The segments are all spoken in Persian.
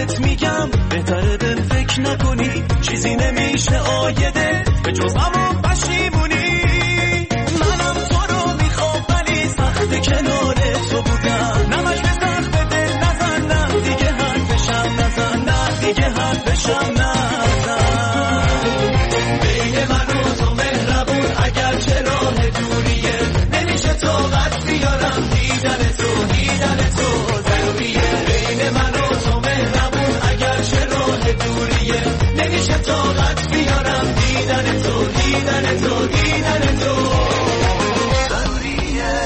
بهت میگم بهتره به فکر نکنی، چیزی نمیشه آیده به جز همون پشیمونی. منم تو رو میخوام ولی سخت کنار تو بودم، نمش به سخت به دل نزن، نه دیگه حرفشم نزن، نه دیگه حرفشم نزن. بین من و تو مهربون اگر چه راه دوریه، نمیشه طاقت بیارم دیدن تو، دیدن تو ضروریه. بین من و تو مهربون اگر چه راه دوریه، نمیشه طاقت بیارم دیدن تو، دیدن تو، دیدن تو ضروریه.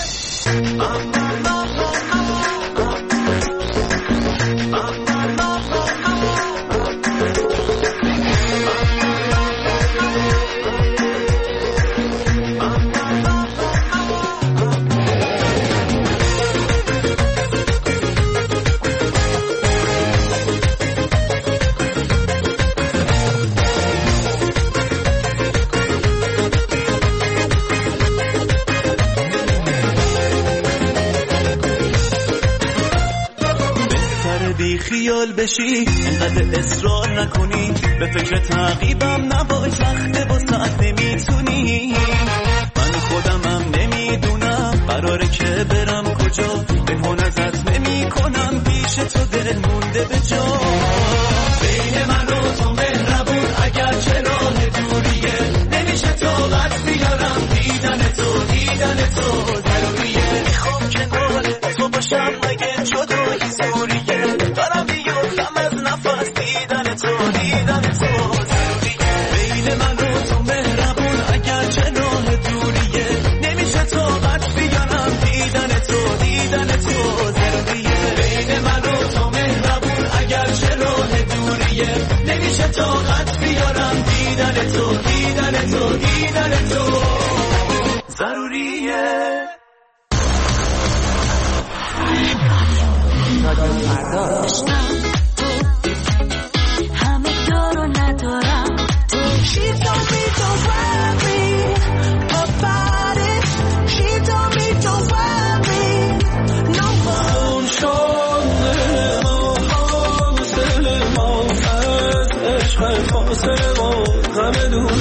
خیال بشی اینقدر اصرار نکنی، به فکر تعقیبم نباش سخته واسه نمیتونی. من خودمم نمیدونم قراره که برم کجا، بهون ازت نمی کنم پیش تو دل مونده به جا. بین من و تو مهربون اگر چه راه دوریه، نمیشه طاقت بیارم دیدن تو، دیدن تو ضروریه. میخوام کنار تو باشم مگه جدایی زوریه، دارم بیفتم از نفس دیدن تو، دیدن تو ضروریه. بین من و تو مهربون اگر چه راه دوریه، نمیشه طاقت بیارم دیدن تو، دیدن تو ضروریه. بین من و تو مهربون اگر چه راه دوریه، نمیشه طاقت بیارم دیدن تو، دیدن تو، دیدن تو ضروریه. همه دارو ندارم تو. She told me don't worry about it. She told me don't worry no more. اون شانه ما حاصل ما از عشق فاصله ما همه دور.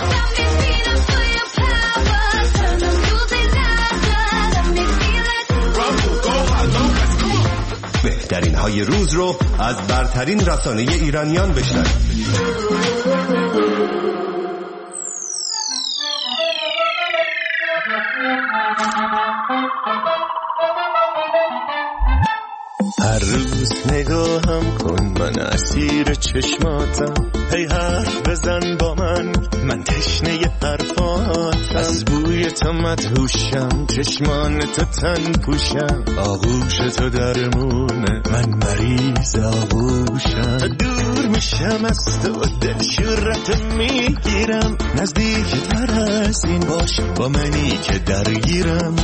بهترین های روز رو از برترین رسانه ایرانیان بشنوید. هر روز نگاهم کن من اسیر چشماتم، هی حرف بزن با من تشنه حرفاتم. از بوی تو مدهوشم، چشمان تو تن پوشم، آغوش تو درمونه من مریض آغوشم. دور میشم از تو دل شورت میگیرم، نزدیک تر از این باش با منی که درگیرم.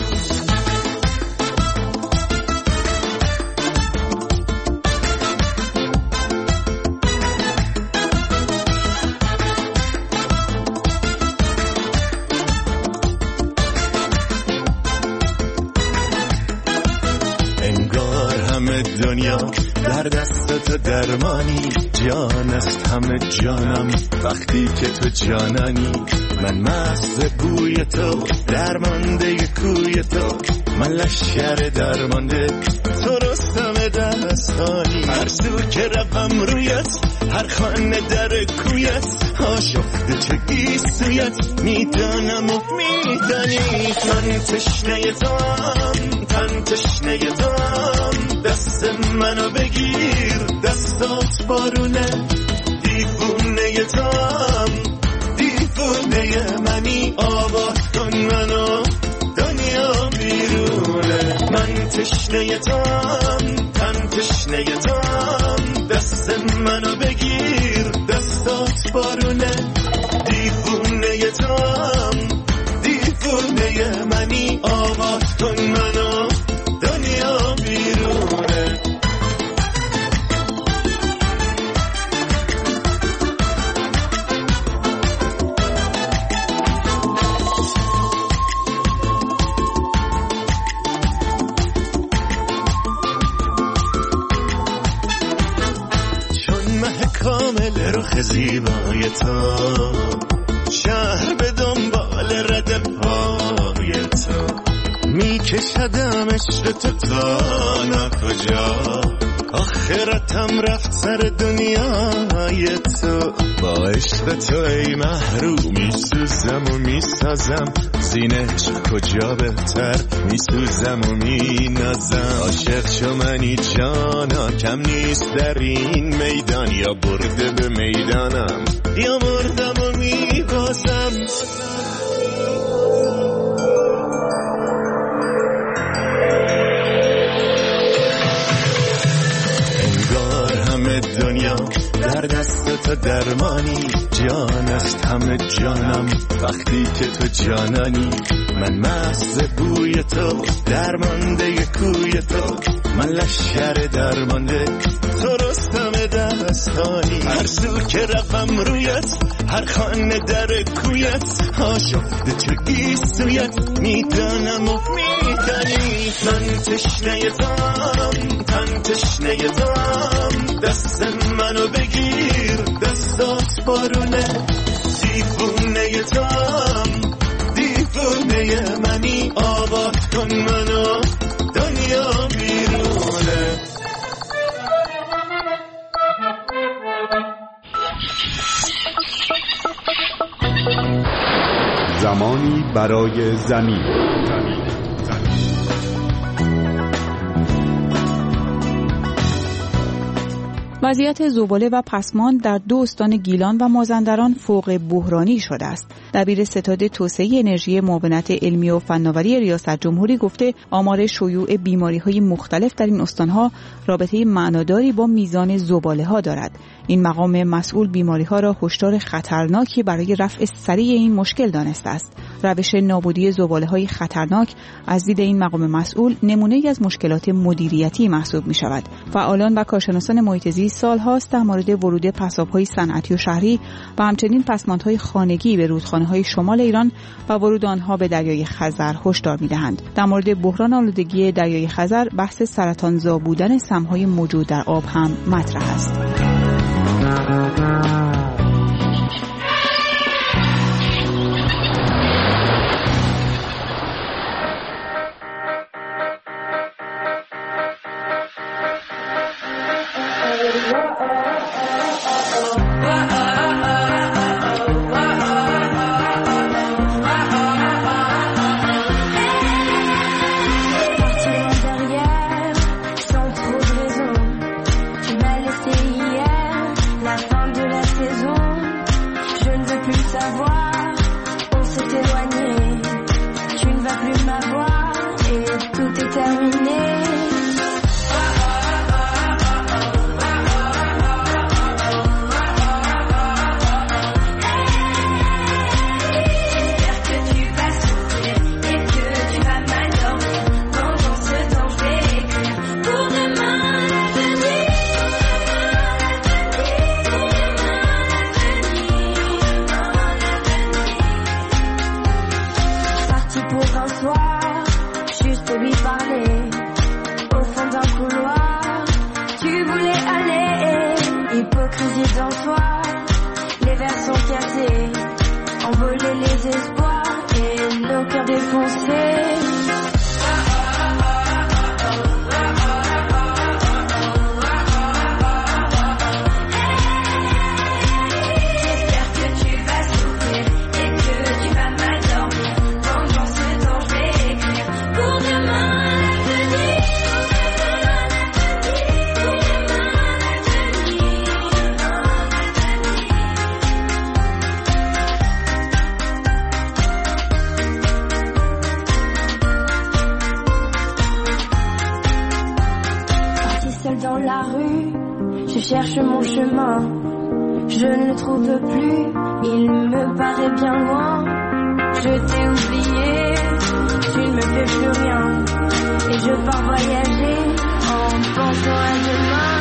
دنیا در دست تو درمانی، جان است همه جانم وقتی که تو جانانی. من مست بوی تو درمانده کوی تو، من لشکر درمانده تو رستم دستانی. هر سو که روم رویت، هر خانه در کویت، آشفته چه گیسویت میدانم و میدانی. من تشنه توام، تن تشنه توام، دست منو بگیر دستات بارونه. دیوونه توام، دیوونه منی، آواز کن منو دنیا بیرونه. من تشنه توام، تن تشنه توام، دست منو بگیر دستات بارونه. دیوونه توام، دیوونه منی، آواز کن منو دنیا بیرونه. دنبال رخ زیبای تو، شهر به دنبال رد پای تو، میکشدم عشق تو تا ناکجا، آخرتم رفت سر دنیای تو. با عشق تو ای محروم میسوزم و میسازم، زین عشق کجا بهتر میسوزم و مینازم. عاشق چو منی جانا کم نیست در این میدان، یا برده به میدانم یا مردم و میبازم. دنیا در دست تو درمانی، جان است همه جانم وقتی که تو جانانی. من مست بوی تو، درمانده کوی تو، من لشکر درمانده تو، رستم دستانی. هر سو که روم رویت، هر خانه در کویت، آشفته تو گیسویت میدانم و میدانی. من تشنه تام، من تشنه تام، دست منو بگیر، دستات بارونه. دیوونه تام، دیوونه منی، آباد کن منو دنیا بیرونه. زمانی برای زمین. وضعیت زباله و پسماند در 2 استان گیلان و مازندران فوق بحرانی شده است. دبیر ستاد توسعه انرژی معاونت علمی و فناوری ریاست جمهوری گفته آمار شیوع بیماری‌های مختلف در این استان‌ها رابطه معناداری با میزان زباله‌ها دارد. این مقام مسئول بیماری‌ها را هشدار خطرناکی برای رفع سریع این مشکل دانسته است. روش نابودی زباله‌های خطرناک از دید این مقام مسئول نمونه‌ای از مشکلات مدیریتی محسوب می‌شود. فعالان و کارشناسان محیط زیست سال‌هاست در مورد ورود پساب‌های صنعتی و شهری و همچنین پسماندهای خانگی به رودخانه‌های شمال ایران و ورود آنها به دریای خزر هشدار می‌دهند. در مورد بحران آلودگی دریای خزر بحث سرطانزا بودن سم‌های موجود در آب هم مطرح است. Cherche mon chemin, je ne le trouve plus, il me paraît bien loin. Je t'ai oublié, tu ne me fais plus rien, et je pars voyager en pensant à demain.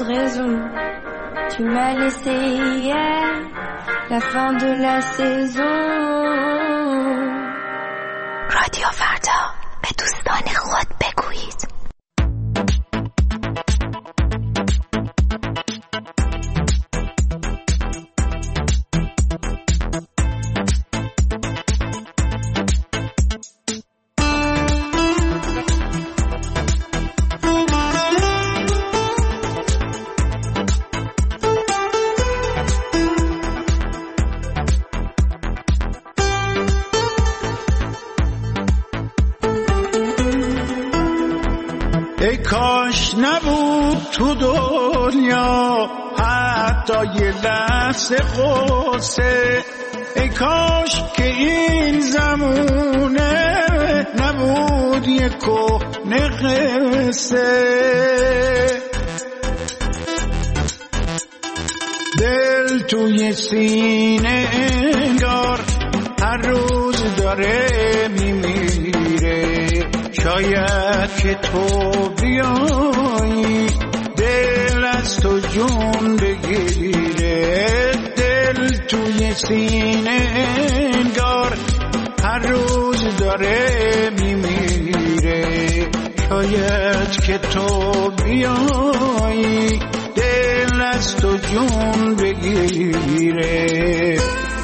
de raison. Tu m'as laissé hier la fin de la saison. رادیو فردا، به دوستان خود بگویید. ای کاش نبود تو دنیا حتی یه لحظه قصه، ای کاش که این زمونه نبود یه کهنه قصه. دل توی سینه انگار هر روز داره میمیره، شاید که تو بیایی دل از تو جون بگیره. دل توی سینه انگار هر روز داره میمیره، شاید که تو بیایی دل از تو جون بگیره.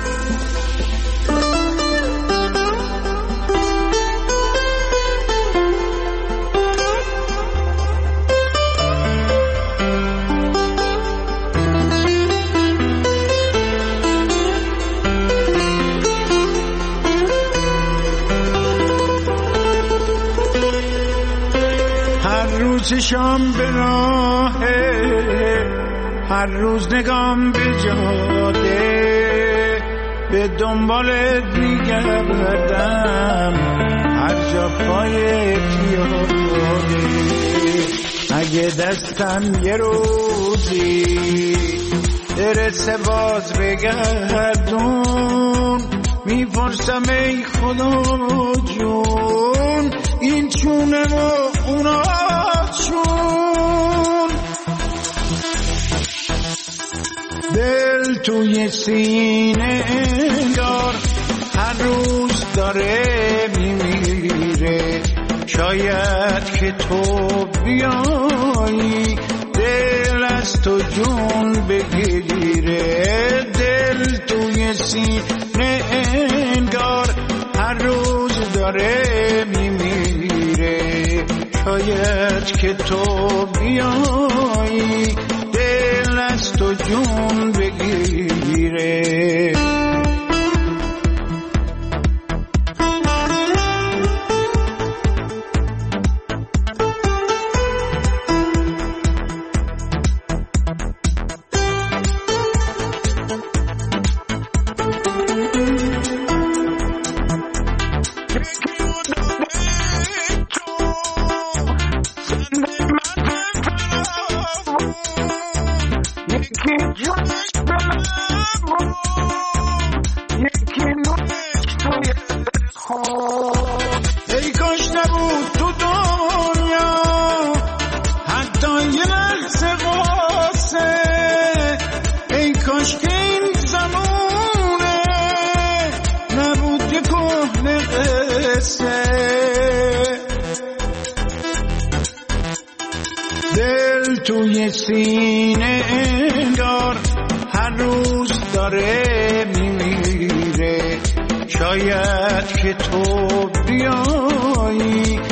چشام به راهه، هر روز نگام به جاده، به دنبالت میگردم هر جا پایت یاده. اگه دستم یه روزی برسه باز بگردون، میپرسم ای خدا جون این چونه و اونا چون. دل توی سینه انگار هر روز داره میمیره، شاید که تو بیایی دل از تو جون بگیره. دل توی سینه انگار هر روز داره میمیره، شاید که تو بیایی دل از تو جون بگیره. ای کاش نبود تو دنیا حتی یه لحظه قصه، ای کاش که این زمونه نبود یه کهنه قصه. دل توی سینه انگار هر روز داره میمیره، شاید که تو بیایی